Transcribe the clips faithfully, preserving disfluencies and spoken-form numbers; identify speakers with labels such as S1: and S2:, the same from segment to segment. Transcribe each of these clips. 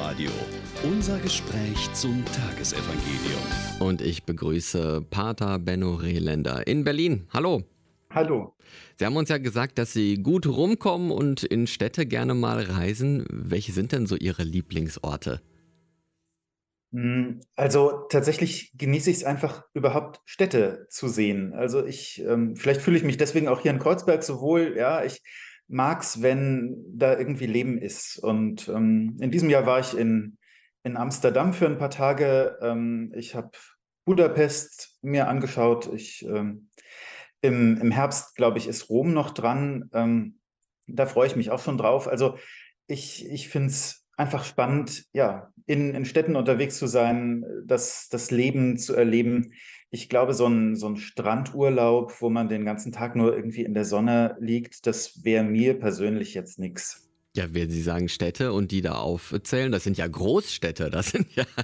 S1: Domradio. Unser Gespräch zum Tagesevangelium.
S2: Und ich begrüße Pater Benno Rehländer in Berlin. Hallo.
S3: Hallo.
S2: Sie haben uns ja gesagt, dass Sie gut rumkommen und in Städte gerne mal reisen. Welche sind denn so Ihre Lieblingsorte?
S3: Also tatsächlich genieße ich es einfach, überhaupt Städte zu sehen. Also ich, ähm, vielleicht fühle ich mich deswegen auch hier in Kreuzberg so wohl. Ja, ich mag's, wenn da irgendwie Leben ist. Und ähm, in diesem Jahr war ich in, in Amsterdam für ein paar Tage. Ähm, ich habe Budapest mir angeschaut. Ich, ähm, im, im Herbst, glaube ich, ist Rom noch dran. Ähm, da freue ich mich auch schon drauf. Also ich, ich finde es einfach spannend, ja, in, in Städten unterwegs zu sein, das, das Leben zu erleben. Ich glaube, so ein, so ein Strandurlaub, wo man den ganzen Tag nur irgendwie in der Sonne liegt, das wäre mir persönlich jetzt nichts.
S2: Ja, wenn Sie sagen Städte und die da aufzählen, das sind ja Großstädte. Das sind ja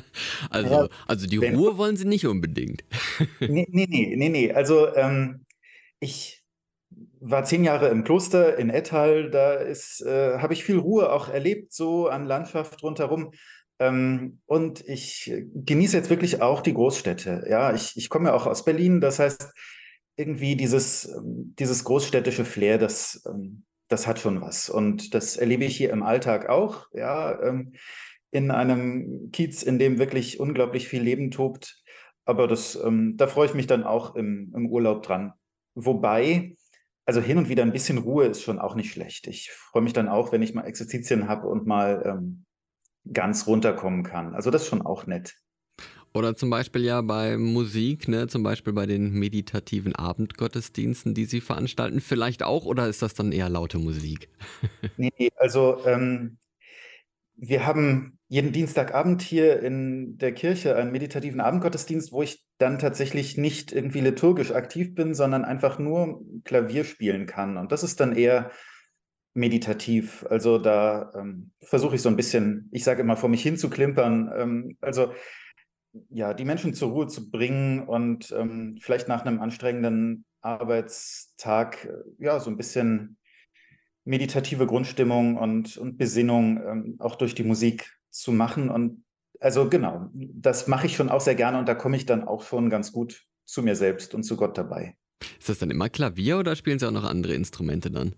S3: Ja,
S2: also, also die
S3: wenn,
S2: Ruhe wollen Sie nicht unbedingt.
S3: nee, nee, nee, nee, nee. Also ähm, ich war zehn Jahre im Kloster in Ettal. Da ist, äh, habe ich viel Ruhe auch erlebt, so an Landschaft rundherum. Ähm, und ich genieße jetzt wirklich auch die Großstädte. Ja, ich, ich komme ja auch aus Berlin. Das heißt, irgendwie dieses, ähm, dieses großstädtische Flair, das, ähm, das hat schon was. Und das erlebe ich hier im Alltag auch. Ja, ähm, in einem Kiez, in dem wirklich unglaublich viel Leben tobt. Aber das, ähm, da freue ich mich dann auch im, im Urlaub dran. Wobei, also hin und wieder ein bisschen Ruhe ist schon auch nicht schlecht. Ich freue mich dann auch, wenn ich mal Exerzitien habe und mal ähm, ganz runterkommen kann. Also das ist schon auch nett.
S2: Oder zum Beispiel ja bei Musik, ne, zum Beispiel bei den meditativen Abendgottesdiensten, die Sie veranstalten, vielleicht auch, oder ist das dann eher laute Musik?
S3: Nee, nee, also ähm, wir haben jeden Dienstagabend hier in der Kirche einen meditativen Abendgottesdienst, wo ich dann tatsächlich nicht irgendwie liturgisch aktiv bin, sondern einfach nur Klavier spielen kann. Und das ist dann eher meditativ. Also da ähm, versuche ich so ein bisschen, ich sage immer, vor mich hin zu klimpern. Ähm, also ja, die Menschen zur Ruhe zu bringen und ähm, vielleicht nach einem anstrengenden Arbeitstag äh, ja so ein bisschen meditative Grundstimmung und, und Besinnung ähm, auch durch die Musik zu machen. Und also genau, das mache ich schon auch sehr gerne und da komme ich dann auch schon ganz gut zu mir selbst und zu Gott dabei.
S2: Ist das dann immer Klavier oder spielen Sie auch noch andere Instrumente dann?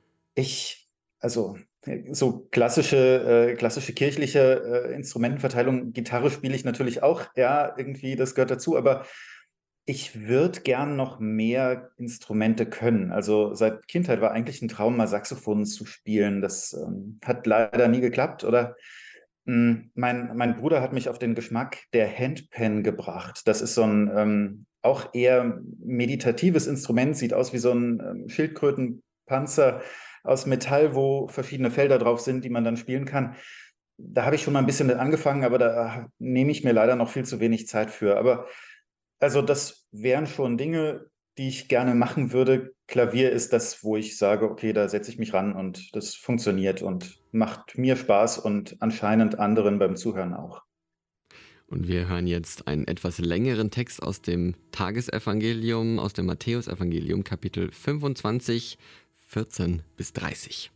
S3: Ich, also so klassische, äh, klassische kirchliche äh, Instrumentenverteilung, Gitarre spiele ich natürlich auch, ja, irgendwie, das gehört dazu, aber ich würde gern noch mehr Instrumente können. Also seit Kindheit war eigentlich ein Traum, mal Saxophon zu spielen. Das ähm, hat leider nie geklappt. Oder mh, mein, mein Bruder hat mich auf den Geschmack der Handpan gebracht. Das ist so ein ähm, auch eher meditatives Instrument, sieht aus wie so ein ähm, Schildkrötenpanzer aus Metall, wo verschiedene Felder drauf sind, die man dann spielen kann. Da habe ich schon mal ein bisschen mit angefangen, aber da nehme ich mir leider noch viel zu wenig Zeit für. Aber also das wären schon Dinge, die ich gerne machen würde. Klavier ist das, wo ich sage, okay, da setze ich mich ran und das funktioniert und macht mir Spaß und anscheinend anderen beim Zuhören auch.
S2: Und wir hören jetzt einen etwas längeren Text aus dem Tagesevangelium, aus dem Matthäusevangelium, Kapitel fünfundzwanzig, vierzehn bis dreißig.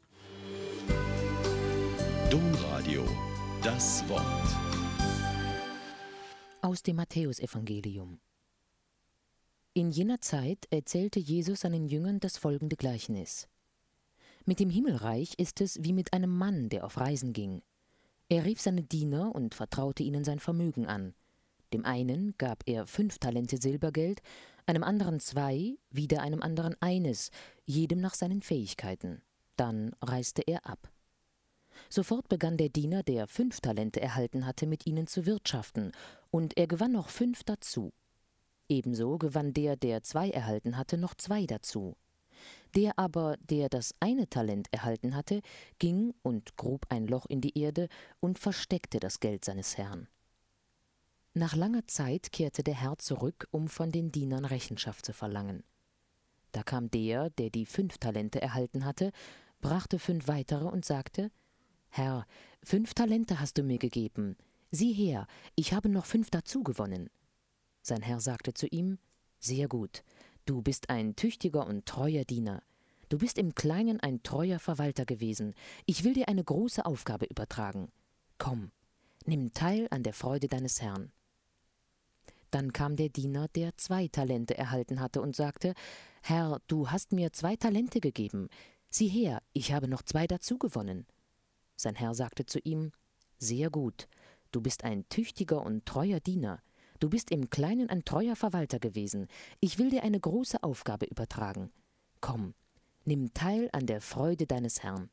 S1: Domradio, das Wort.
S4: Aus dem Matthäusevangelium. In jener Zeit erzählte Jesus seinen Jüngern das folgende Gleichnis. Mit dem Himmelreich ist es wie mit einem Mann, der auf Reisen ging. Er rief seine Diener und vertraute ihnen sein Vermögen an. Dem einen gab er fünf Talente Silbergeld, einem anderen zwei, wieder einem anderen eines, jedem nach seinen Fähigkeiten. Dann reiste er ab. Sofort begann der Diener, der fünf Talente erhalten hatte, mit ihnen zu wirtschaften, und er gewann noch fünf dazu. Ebenso gewann der, der zwei erhalten hatte, noch zwei dazu. Der aber, der das eine Talent erhalten hatte, ging und grub ein Loch in die Erde und versteckte das Geld seines Herrn. Nach langer Zeit kehrte der Herr zurück, um von den Dienern Rechenschaft zu verlangen. Da kam der, der die fünf Talente erhalten hatte, brachte fünf weitere und sagte: »Herr, fünf Talente hast du mir gegeben. Sieh her, ich habe noch fünf dazu gewonnen.« Sein Herr sagte zu ihm: »Sehr gut, du bist ein tüchtiger und treuer Diener. Du bist im Kleinen ein treuer Verwalter gewesen. Ich will dir eine große Aufgabe übertragen. Komm, nimm teil an der Freude deines Herrn. Dann kam der Diener, der zwei Talente erhalten hatte, und sagte: Herr, du hast mir zwei Talente gegeben. Sieh her, ich habe noch zwei dazu gewonnen. Sein Herr sagte zu ihm: Sehr gut, du bist ein tüchtiger und treuer Diener. Du bist im Kleinen ein treuer Verwalter gewesen. Ich will dir eine große Aufgabe übertragen. Komm, nimm teil an der Freude deines Herrn.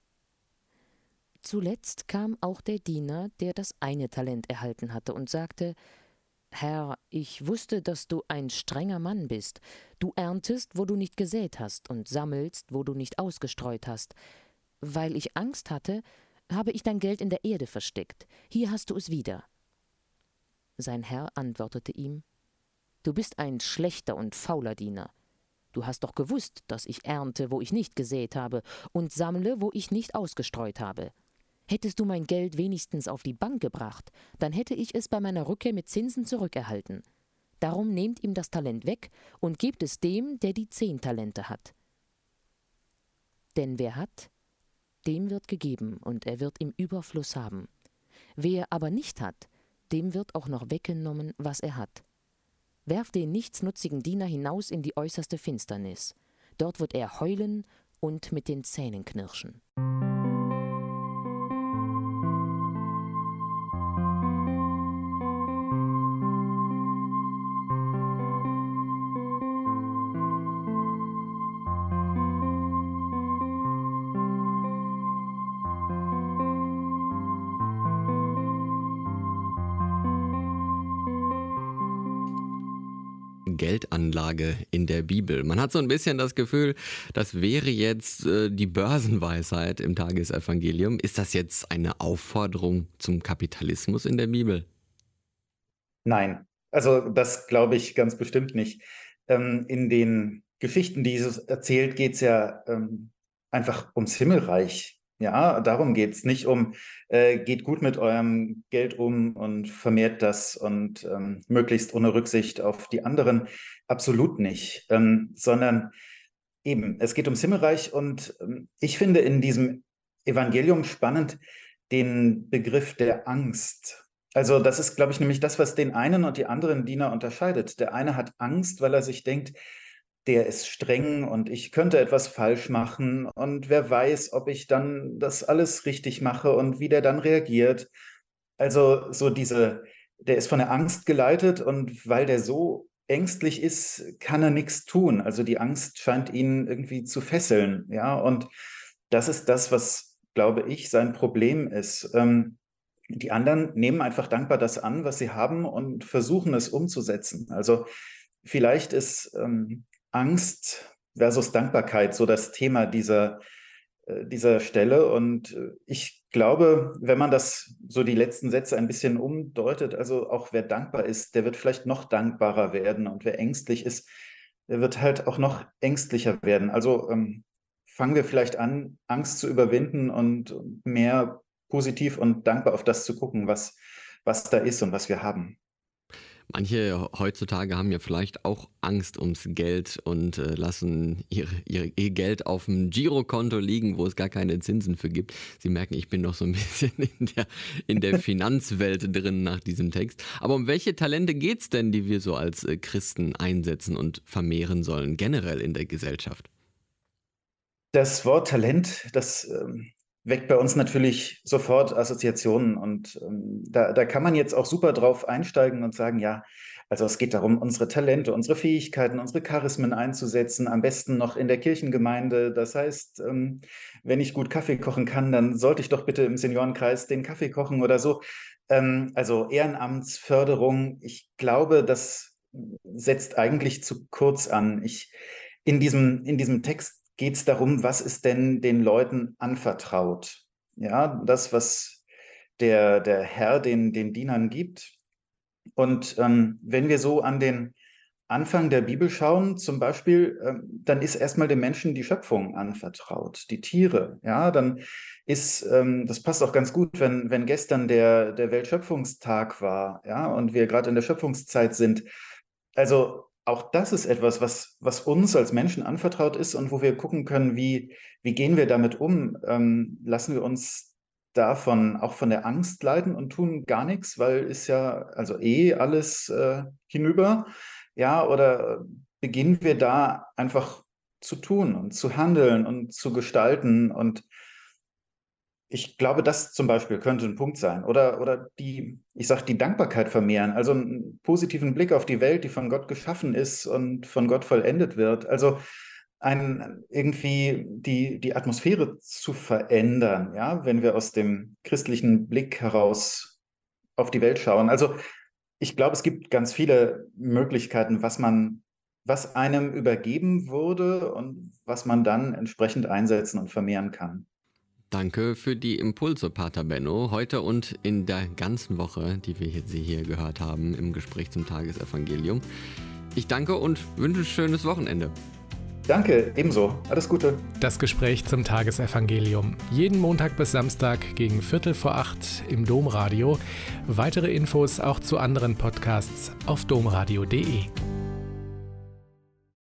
S4: Zuletzt kam auch der Diener, der das eine Talent erhalten hatte, und sagte: Herr, ich wusste, dass du ein strenger Mann bist. Du erntest, wo du nicht gesät hast, und sammelst, wo du nicht ausgestreut hast. Weil ich Angst hatte, habe ich dein Geld in der Erde versteckt. Hier hast du es wieder. Sein Herr antwortete ihm: Du bist ein schlechter und fauler Diener. Du hast doch gewusst, dass ich ernte, wo ich nicht gesät habe, und sammle, wo ich nicht ausgestreut habe. Hättest du mein Geld wenigstens auf die Bank gebracht, dann hätte ich es bei meiner Rückkehr mit Zinsen zurückerhalten. Darum nehmt ihm das Talent weg und gebt es dem, der die zehn Talente hat. Denn wer hat, dem wird gegeben, und er wird im Überfluss haben. Wer aber nicht hat, dem wird auch noch weggenommen, was er hat. Werft den nichtsnutzigen Diener hinaus in die äußerste Finsternis. Dort wird er heulen und mit den Zähnen knirschen.
S2: Geldanlage in der Bibel. Man hat so ein bisschen das Gefühl, das wäre jetzt äh, die Börsenweisheit im Tagesevangelium. Ist das jetzt eine Aufforderung zum Kapitalismus in der Bibel?
S3: Nein, also das glaube ich ganz bestimmt nicht. Ähm, in den Geschichten, die Jesus erzählt, geht es ja ähm, einfach ums Himmelreich. Ja, darum geht es. Nicht um, äh, geht gut mit eurem Geld um und vermehrt das und ähm, möglichst ohne Rücksicht auf die anderen. Absolut nicht. Ähm, sondern eben, es geht ums Himmelreich, und ähm, ich finde in diesem Evangelium spannend den Begriff der Angst. Also das ist, glaube ich, nämlich das, was den einen und die anderen Diener unterscheidet. Der eine hat Angst, weil er sich denkt, der ist streng und ich könnte etwas falsch machen und wer weiß, ob ich dann das alles richtig mache und wie der dann reagiert. Also so diese, der ist von der Angst geleitet, und weil der so ängstlich ist, kann er nichts tun. Also die Angst scheint ihn irgendwie zu fesseln. Ja, und das ist das, was, glaube ich, sein Problem ist. Ähm, die anderen nehmen einfach dankbar das an, was sie haben, und versuchen es umzusetzen. Also vielleicht ist ähm, Angst versus Dankbarkeit so das Thema dieser, äh, dieser Stelle. Und äh, ich glaube, wenn man das so die letzten Sätze ein bisschen umdeutet, also auch wer dankbar ist, der wird vielleicht noch dankbarer werden. Und wer ängstlich ist, der wird halt auch noch ängstlicher werden. Also ähm, fangen wir vielleicht an, Angst zu überwinden und mehr positiv und dankbar auf das zu gucken, was, was da ist und was wir haben.
S2: Manche heutzutage haben ja vielleicht auch Angst ums Geld und äh, lassen ihr, ihr, ihr Geld auf dem Girokonto liegen, wo es gar keine Zinsen für gibt. Sie merken, ich bin noch so ein bisschen in der, in der Finanzwelt drin nach diesem Text. Aber um welche Talente geht es denn, die wir so als äh, Christen einsetzen und vermehren sollen, generell in der Gesellschaft?
S3: Das Wort Talent, das ähm, weckt bei uns natürlich sofort Assoziationen, und ähm, da, da kann man jetzt auch super drauf einsteigen und sagen, ja, also es geht darum, unsere Talente, unsere Fähigkeiten, unsere Charismen einzusetzen, am besten noch in der Kirchengemeinde. Das heißt, ähm, wenn ich gut Kaffee kochen kann, dann sollte ich doch bitte im Seniorenkreis den Kaffee kochen oder so. Ähm, also Ehrenamtsförderung, ich glaube, das setzt eigentlich zu kurz an. Ich, in diesem, in diesem Text geht es darum, was ist denn den Leuten anvertraut? Ja, das, was der, der Herr den, den Dienern gibt. Und ähm, wenn wir so an den Anfang der Bibel schauen, zum Beispiel, ähm, dann ist erstmal dem Menschen die Schöpfung anvertraut, die Tiere. Ja, dann ist, ähm, das passt auch ganz gut, wenn, wenn gestern der, der Weltschöpfungstag war, ja, und wir gerade in der Schöpfungszeit sind. Also auch das ist etwas, was, was uns als Menschen anvertraut ist und wo wir gucken können, wie, wie gehen wir damit um? Ähm, lassen wir uns davon, auch von der Angst leiden und tun gar nichts, weil ist ja also eh alles äh, hinüber? Ja, oder beginnen wir da einfach zu tun und zu handeln und zu gestalten? Und ich glaube, das zum Beispiel könnte ein Punkt sein. Oder, oder die, ich sage, die Dankbarkeit vermehren, also einen positiven Blick auf die Welt, die von Gott geschaffen ist und von Gott vollendet wird. Also ein, irgendwie die, die Atmosphäre zu verändern, ja, wenn wir aus dem christlichen Blick heraus auf die Welt schauen. Also ich glaube, es gibt ganz viele Möglichkeiten, was man, was einem übergeben wurde und was man dann entsprechend einsetzen und vermehren kann.
S2: Danke für die Impulse, Pater Benno, heute und in der ganzen Woche, die wir jetzt hier gehört haben im Gespräch zum Tagesevangelium. Ich danke und wünsche ein schönes Wochenende.
S3: Danke, ebenso. Alles Gute.
S5: Das Gespräch zum Tagesevangelium. Jeden Montag bis Samstag gegen Viertel vor acht im Domradio. Weitere Infos auch zu anderen Podcasts auf domradio punkt de.